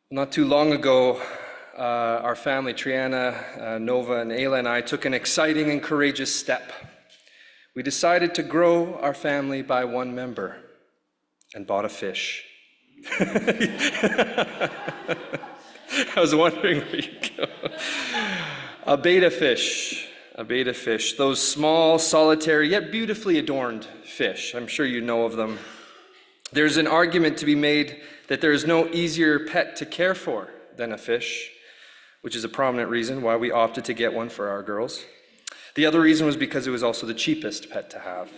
Not too long ago, our family, Triana, Nova, and Ayla and I took an exciting and courageous step. We decided to grow our family by one member and bought a fish. I was wondering where you'd go. A betta fish, those small, solitary, yet beautifully adorned fish. I'm sure you know of them. There's an argument to be made that there is no easier pet to care for than a fish, which is a prominent reason why we opted to get one for our girls. The other reason was because it was also the cheapest pet to have.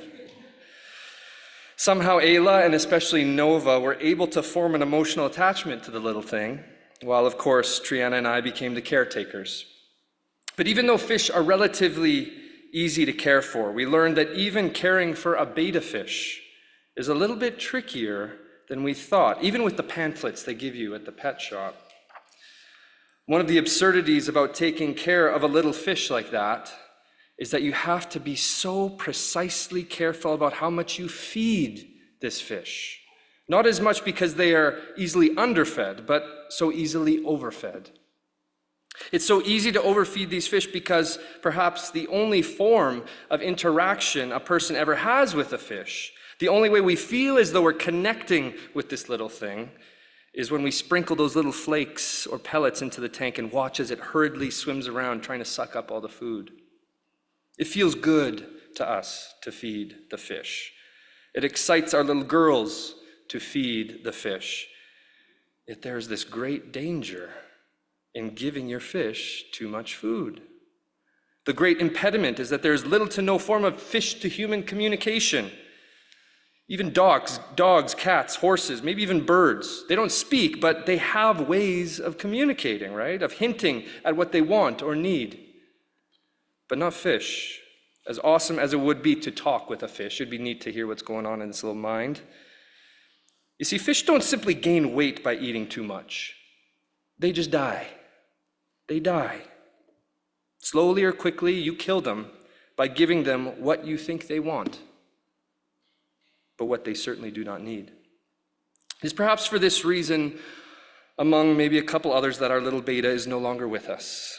Somehow Ayla, and especially Nova, were able to form an emotional attachment to the little thing, while of course Triana and I became the caretakers. But even though fish are relatively easy to care for, we learned that even caring for a betta fish is a little bit trickier than we thought, even with the pamphlets they give you at the pet shop. One of the absurdities about taking care of a little fish like that is that you have to be so precisely careful about how much you feed this fish. Not as much because they are easily underfed, but so easily overfed. It's so easy to overfeed these fish because perhaps the only form of interaction a person ever has with a fish, the only way we feel as though we're connecting with this little thing, is when we sprinkle those little flakes or pellets into the tank and watch as it hurriedly swims around trying to suck up all the food. It feels good to us to feed the fish. It excites our little girls to feed the fish. Yet there's this great danger in giving your fish too much food. The great impediment is that there's little to no form of fish-to-human communication. Even dogs, cats, horses, maybe even birds, they don't speak, but they have ways of communicating, right? Of hinting at what they want or need. But not fish. As awesome as it would be to talk with a fish, it'd be neat to hear what's going on in its little mind. You see, fish don't simply gain weight by eating too much. They just die. They die. Slowly or quickly, you kill them by giving them what you think they want, but what they certainly do not need. It's perhaps for this reason, among maybe a couple others, that our little betta is no longer with us.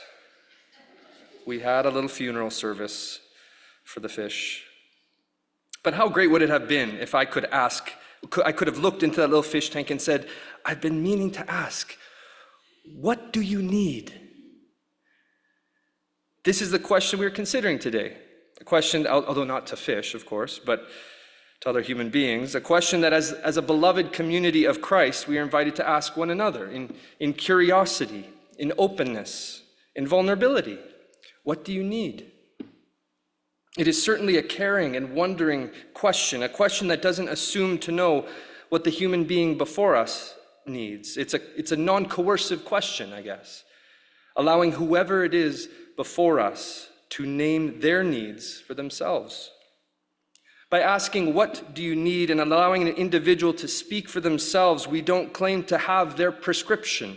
We had a little funeral service for the fish. But how great would it have been if I could have looked into that little fish tank and said, I've been meaning to ask, what do you need? This is the question we're considering today. A question, although not to fish, of course, but to other human beings, a question that as a beloved community of Christ, we are invited to ask one another in curiosity, in openness, in vulnerability. What do you need? It is certainly a caring and wondering question, a question that doesn't assume to know what the human being before us needs. It's a non-coercive question, I guess, allowing whoever it is before us to name their needs for themselves. By asking, what do you need, and allowing an individual to speak for themselves, we don't claim to have their prescription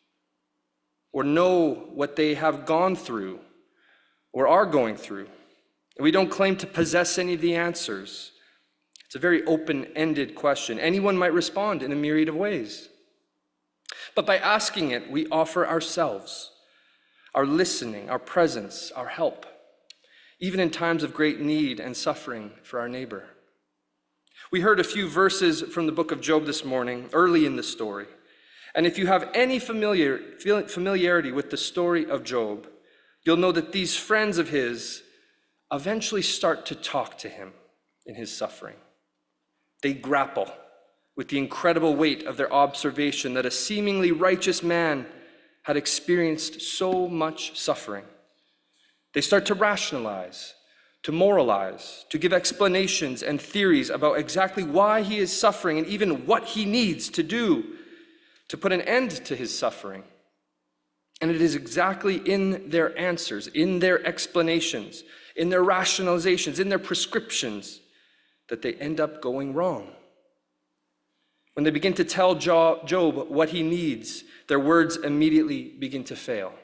or know what they have gone through or are going through. We don't claim to possess any of the answers. It's a very open-ended question. Anyone might respond in a myriad of ways. But by asking it, we offer ourselves, our listening, our presence, our help, even in times of great need and suffering for our neighbor. We heard a few verses from the book of Job this morning, early in the story. And if you have any familiarity with the story of Job, you'll know that these friends of his eventually start to talk to him in his suffering. They grapple with the incredible weight of their observation that a seemingly righteous man had experienced so much suffering. They start to rationalize, to moralize, to give explanations and theories about exactly why he is suffering and even what he needs to do to put an end to his suffering. And it is exactly in their answers, in their explanations, in their rationalizations, in their prescriptions, that they end up going wrong. When they begin to tell Job what he needs, their words immediately begin to fail.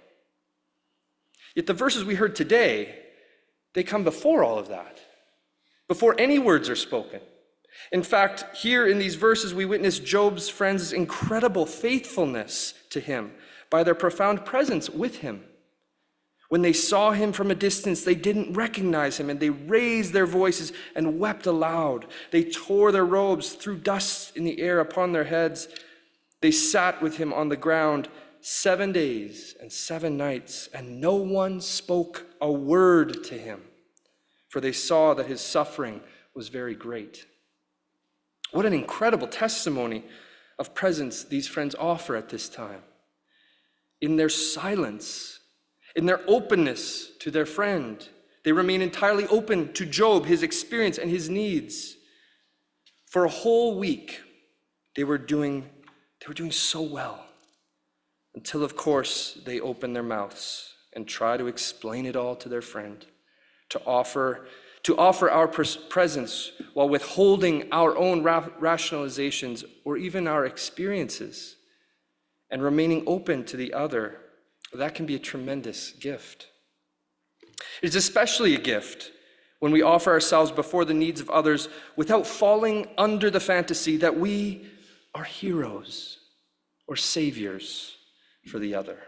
Yet the verses we heard today, they come before all of that, before any words are spoken. In fact, here in these verses, we witness Job's friends' incredible faithfulness to him by their profound presence with him. When they saw him from a distance, they didn't recognize him, and they raised their voices and wept aloud. They tore their robes, threw dust in the air upon their heads. They sat with him on the ground 7 days and 7 nights, and no one spoke a word to him, for they saw that his suffering was very great. What an incredible testimony of presence these friends offer at this time. In their silence, in their openness to their friend, they remain entirely open to Job, his experience, and his needs. For a whole week, they were doing so well, until, of course, they open their mouths and try to explain it all to their friend, to offer our presence while withholding our own rationalizations or even our experiences, and remaining open to the other. That can be a tremendous gift. It is especially a gift when we offer ourselves before the needs of others without falling under the fantasy that we are heroes or saviors for the other.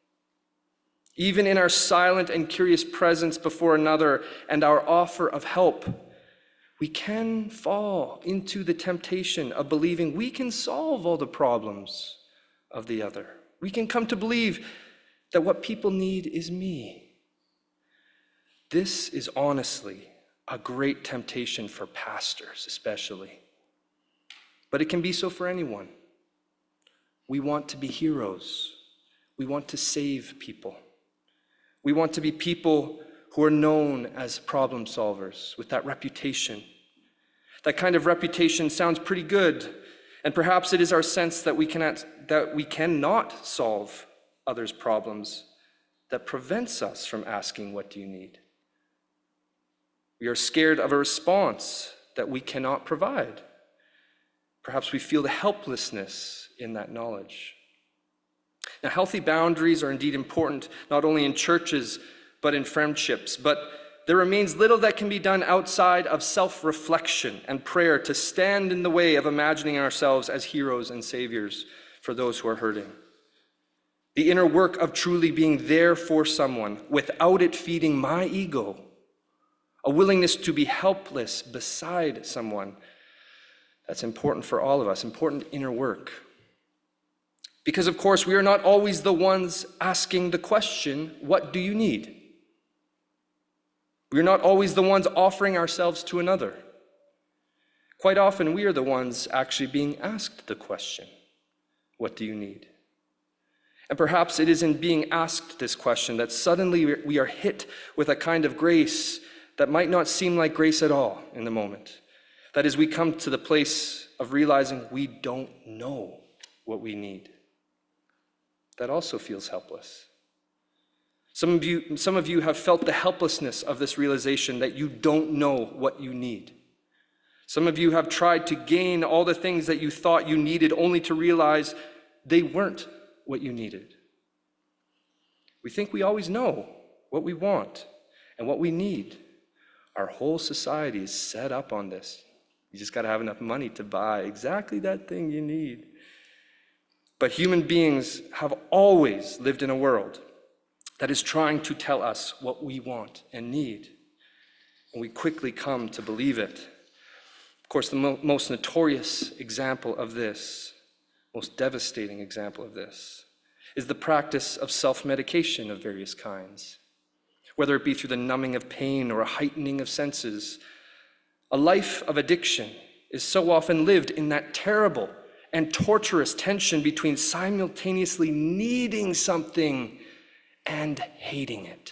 Even in our silent and curious presence before another and our offer of help, we can fall into the temptation of believing we can solve all the problems of the other. We can come to believe that what people need is me. This is honestly a great temptation for pastors, especially. But it can be so for anyone. We want to be heroes. We want to save people. We want to be people who are known as problem solvers with that reputation. That kind of reputation sounds pretty good, and perhaps it is our sense that we cannot solve others' problems that prevents us from asking, "What do you need?" We are scared of a response that we cannot provide. Perhaps we feel the helplessness in that knowledge. Now, healthy boundaries are indeed important, not only in churches, but in friendships. But there remains little that can be done outside of self-reflection and prayer to stand in the way of imagining ourselves as heroes and saviors for those who are hurting. The inner work of truly being there for someone without it feeding my ego, a willingness to be helpless beside someone, that's important for all of us, important inner work. Because, of course, we are not always the ones asking the question, "What do you need?" We are not always the ones offering ourselves to another. Quite often, we are the ones actually being asked the question, "What do you need?" And perhaps it is in being asked this question that suddenly we are hit with a kind of grace that might not seem like grace at all in the moment. That is, we come to the place of realizing we don't know what we need. That also feels helpless. Some of you have felt the helplessness of this realization that you don't know what you need. Some of you have tried to gain all the things that you thought you needed only to realize they weren't what you needed. We think we always know what we want and what we need. Our whole society is set up on this. You just got to have enough money to buy exactly that thing you need. But human beings have always lived in a world that is trying to tell us what we want and need. And we quickly come to believe it. Of course, the most notorious example of this, most devastating example of this, is the practice of self-medication of various kinds. Whether it be through the numbing of pain or a heightening of senses, a life of addiction is so often lived in that terrible and torturous tension between simultaneously needing something and hating it.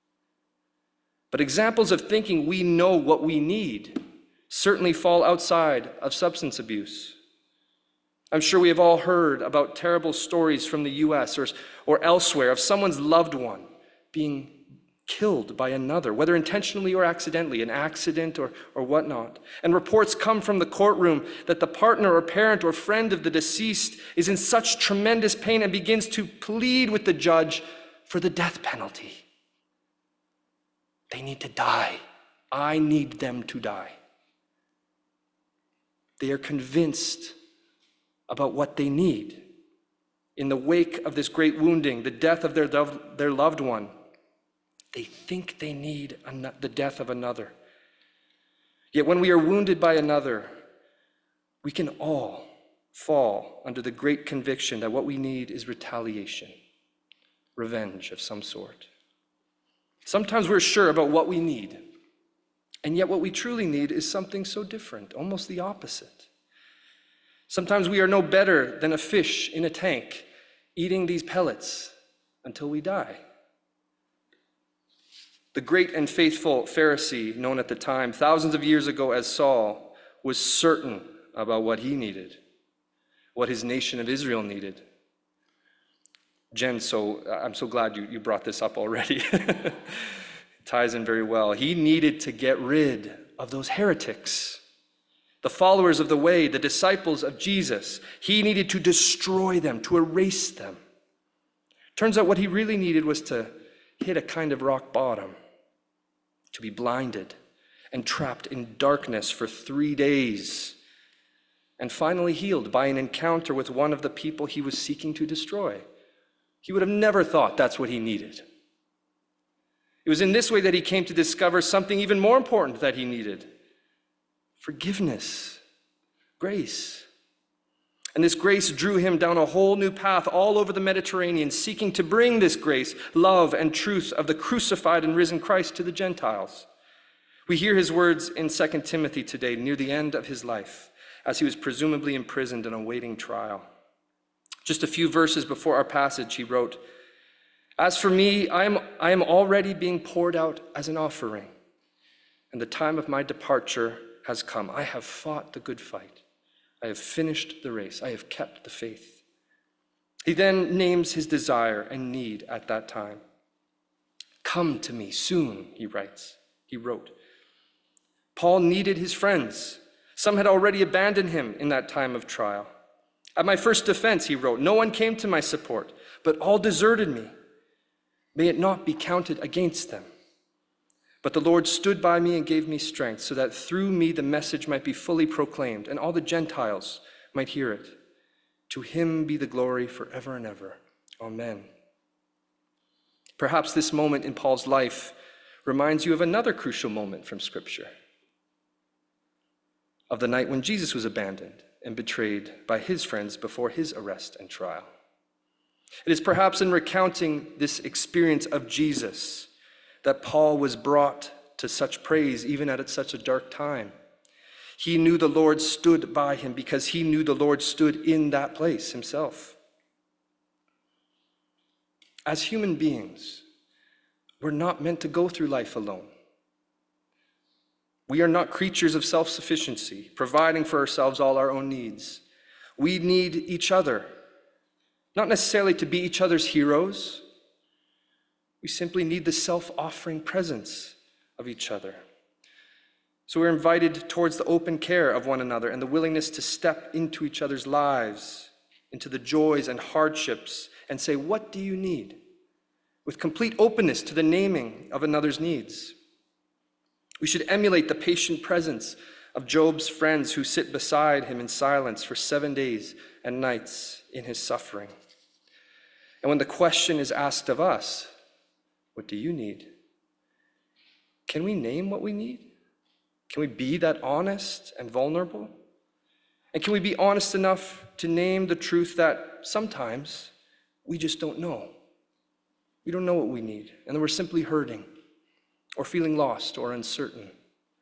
But examples of thinking we know what we need certainly fall outside of substance abuse. I'm sure we have all heard about terrible stories from the US or elsewhere of someone's loved one being killed by another, whether intentionally or accidentally, an accident or whatnot. And reports come from the courtroom that the partner or parent or friend of the deceased is in such tremendous pain and begins to plead with the judge for the death penalty. They need to die. I need them to die. They are convinced about what they need. In the wake of this great wounding, the death of their loved one, they think they need the death of another. Yet when we are wounded by another, we can all fall under the great conviction that what we need is retaliation, revenge of some sort. Sometimes we're sure about what we need, and yet what we truly need is something so different, almost the opposite. Sometimes we are no better than a fish in a tank, eating these pellets until we die. The great and faithful Pharisee, known at the time, thousands of years ago as Saul, was certain about what he needed, what his nation of Israel needed. Jen, I'm so glad you brought this up already. It ties in very well. He needed to get rid of those heretics, the followers of the way, the disciples of Jesus. He needed to destroy them, to erase them. Turns out what he really needed was to hit a kind of rock bottom, to be blinded and trapped in darkness for 3 days, and finally healed by an encounter with one of the people he was seeking to destroy. He would have never thought that's what he needed. It was in this way that he came to discover something even more important that he needed: forgiveness, grace. And this grace drew him down a whole new path all over the Mediterranean, seeking to bring this grace, love, and truth of the crucified and risen Christ to the Gentiles. We hear his words in 2 Timothy today, near the end of his life, as he was presumably imprisoned and awaiting trial. Just a few verses before our passage, he wrote, "As for me, I am already being poured out as an offering, and the time of my departure has come. I have fought the good fight. I have finished the race. I have kept the faith." He then names his desire and need at that time. "Come to me soon," he wrote. Paul needed his friends. Some had already abandoned him in that time of trial. "At my first defense," he wrote, "no one came to my support, but all deserted me. May it not be counted against them. But the Lord stood by me and gave me strength, so that through me the message might be fully proclaimed, and all the Gentiles might hear it. To him be the glory forever and ever. Amen." Perhaps this moment in Paul's life reminds you of another crucial moment from Scripture, of the night when Jesus was abandoned and betrayed by his friends before his arrest and trial. It is perhaps in recounting this experience of Jesus that Paul was brought to such praise even at such a dark time. He knew the Lord stood by him because he knew the Lord stood in that place himself. As human beings, we're not meant to go through life alone. We are not creatures of self-sufficiency, providing for ourselves all our own needs. We need each other, not necessarily to be each other's heroes. We simply need the self-offering presence of each other. So we're invited towards the open care of one another and the willingness to step into each other's lives, into the joys and hardships, and say, "What do you need?" with complete openness to the naming of another's needs. We should emulate the patient presence of Job's friends who sit beside him in silence for 7 days and nights in his suffering. And when the question is asked of us, "What do you need?" can we name what we need? Can we be that honest and vulnerable? And can we be honest enough to name the truth that sometimes we just don't know? We don't know what we need, and then we're simply hurting or feeling lost or uncertain.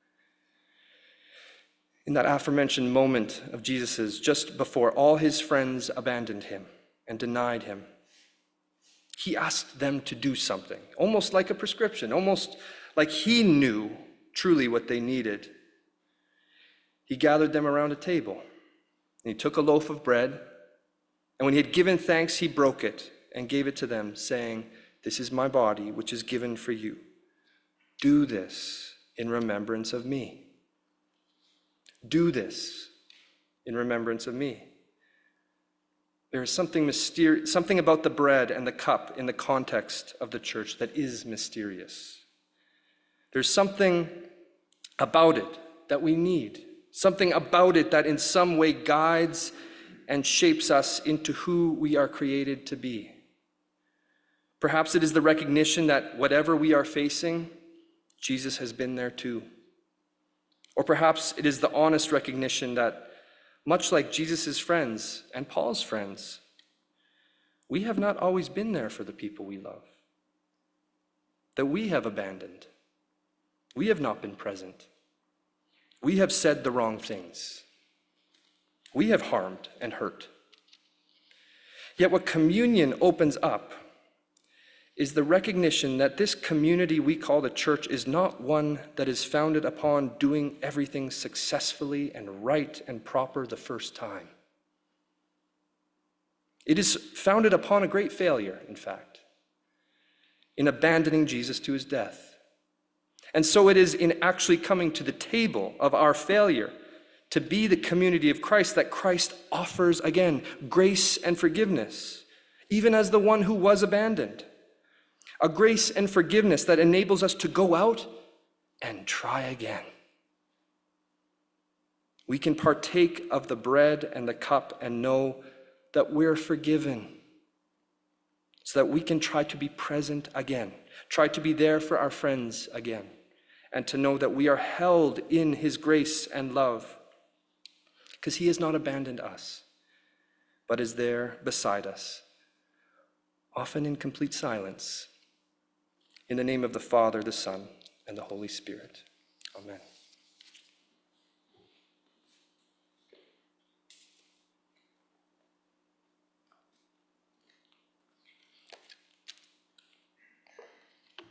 In that aforementioned moment of Jesus's, just before all his friends abandoned him and denied him, he asked them to do something, almost like a prescription, almost like he knew truly what they needed. He gathered them around a table, and he took a loaf of bread, and when he had given thanks, he broke it and gave it to them, saying, "This is my body, which is given for you. Do this in remembrance of me." Do this in remembrance of me. There is something about the bread and the cup in the context of the church that is mysterious. There's something about it that we need, something about it that in some way guides and shapes us into who we are created to be. Perhaps it is the recognition that whatever we are facing, Jesus has been there too. Or perhaps it is the honest recognition that, much like Jesus' friends and Paul's friends, we have not always been there for the people we love. That we have abandoned. We have not been present. We have said the wrong things. We have harmed and hurt. Yet what communion opens up is the recognition that this community we call the church is not one that is founded upon doing everything successfully and right and proper the first time. It is founded upon a great failure, in fact, in abandoning Jesus to his death. And so it is in actually coming to the table of our failure to be the community of Christ that Christ offers again grace and forgiveness, even as the one who was abandoned. A grace and forgiveness that enables us to go out and try again. We can partake of the bread and the cup and know that we're forgiven, so that we can try to be present again, try to be there for our friends again, and to know that we are held in his grace and love, because he has not abandoned us, but is there beside us, often in complete silence. In the name of the Father, the Son, and the Holy Spirit. Amen.